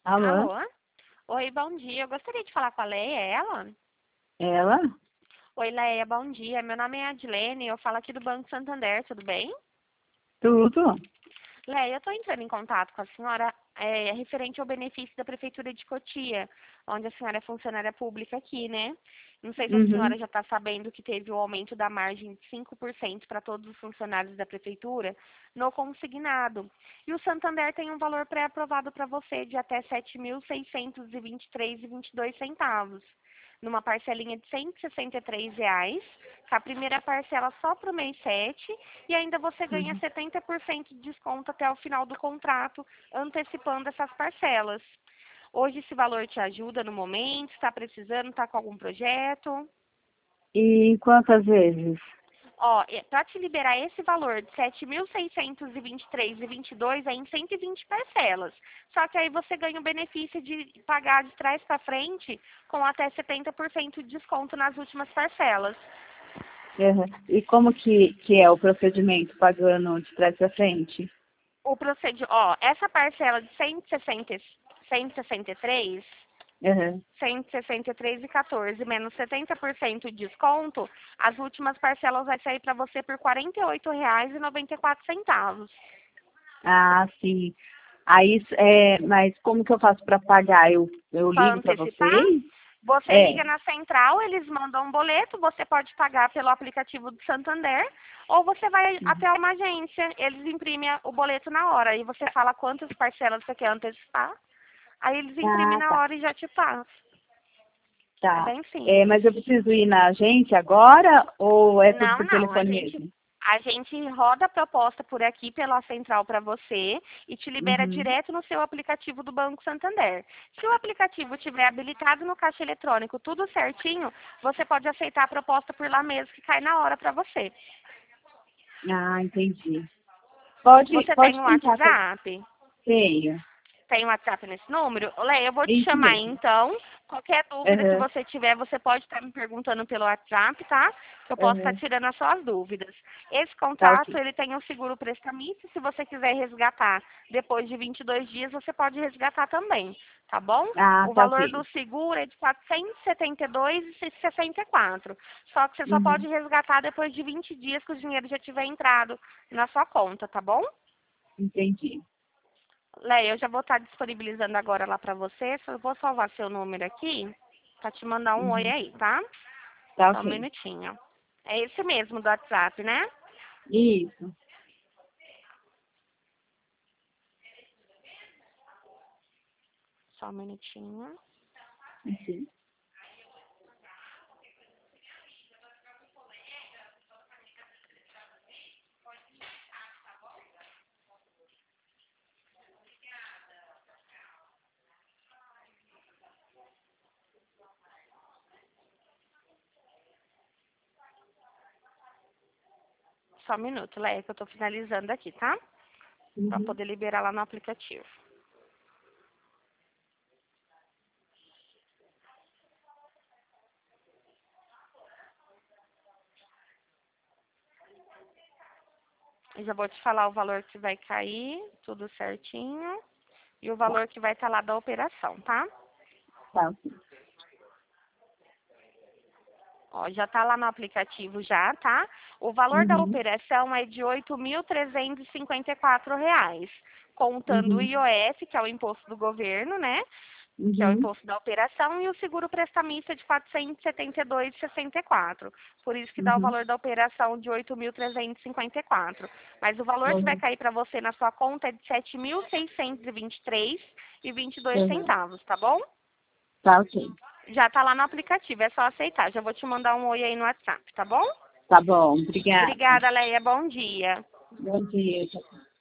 Alô? Alô? Oi, bom dia. Eu gostaria de falar com a Leia, é ela? Ela? Oi, Leia, bom dia. Meu nome é Adilene, eu falo aqui do Banco Santander, tudo bem? Tudo? Leia, eu estou entrando em contato com a senhora referente ao benefício da Prefeitura de Cotia, onde a senhora é funcionária pública aqui, né? Não sei se a Uhum. senhora já está sabendo que teve o aumento da margem de 5% para todos os funcionários da Prefeitura no consignado. E o Santander tem um valor pré-aprovado para você de até R$ 7.623,22, numa parcelinha de R$ 163, com a primeira parcela só para o mês 7, e ainda você ganha Uhum. 70% de desconto até o final do contrato, antecipando essas parcelas. Hoje esse valor te ajuda no momento, está precisando, está com algum projeto? E quantas vezes? Ó, para te liberar esse valor de 7.623,22 é em 120 parcelas. Só que aí você ganha o benefício de pagar de trás para frente com até 70% de desconto nas últimas parcelas. Uhum. E como que é o procedimento pagando de trás para frente? O procedimento, ó, essa parcela de 163, Uhum. 163,14 menos 70% de desconto, as últimas parcelas vai sair para você por R$ 48,94. Ah, sim. Aí, mas como que eu faço para pagar? Eu Para ligo para antecipar, vocês? você É. liga na central, eles mandam um boleto, você pode pagar pelo aplicativo do Santander, ou você vai Uhum. até uma agência, eles imprimem o boleto na hora, e você fala quantas parcelas você quer antecipar, aí eles imprimem Ah, na tá. hora e já te passam. É Tá. bem É, simples. mas eu preciso ir na agência agora ou é tudo Não, por não. A telefone gente, mesmo? a gente roda a proposta por aqui pela central para você e te libera Uhum. direto no seu aplicativo do Banco Santander. Se o aplicativo estiver habilitado no caixa eletrônico, tudo certinho, você pode aceitar a proposta por lá mesmo, que cai na hora para você. Ah, entendi. Pode, Você tem pode um tentar fazer. WhatsApp? Tenho. Tem um WhatsApp nesse número? Lê, eu vou te Isso chamar mesmo. então. Qualquer dúvida que Uhum. você tiver, você pode estar me perguntando pelo WhatsApp, tá? Que eu posso estar Uhum. tirando as suas dúvidas. Esse Tá contrato, ok. ele tem um seguro prestamista. Se você quiser resgatar depois de 22 dias, você pode resgatar também, tá bom? Ah, O tá valor do ok. seguro é de R$ 472,64. Só que você só pode Uhum. resgatar depois de 20 dias que o dinheiro já tiver entrado na sua conta, tá bom? Entendi. Leia, eu já vou estar disponibilizando agora lá pra você. Só vou salvar seu número aqui pra te mandar um oi Uhum. aí, tá? Tá Só um ok. minutinho. É esse mesmo do WhatsApp, né? Isso. Só um minutinho. Uhum. Só um minuto, Leia, que eu tô finalizando aqui, tá? Pra Uhum. poder liberar lá no aplicativo. Eu já vou te falar o valor que vai cair, tudo certinho. E o Tá. valor que vai estar lá da operação, tá? Tá ok. Ó, já está lá no aplicativo já, tá? O valor da Uhum. operação é de R$ 8.354, contando o Uhum. IOF, que é o imposto do governo, né? Que é o Uhum. imposto da operação, e o seguro prestamista de R$ 472,64. Por isso que dá o Uhum. valor da operação de 8.354. Mas o valor que vai Uhum. cair para você na sua conta é de 7.623,22 Uhum. centavos, tá bom? Tá ok. Já tá lá no aplicativo, é só aceitar. Já vou te mandar um oi aí no WhatsApp, tá bom? Tá bom. Obrigada. Obrigada, Leia. Bom dia. Bom dia. Tchau.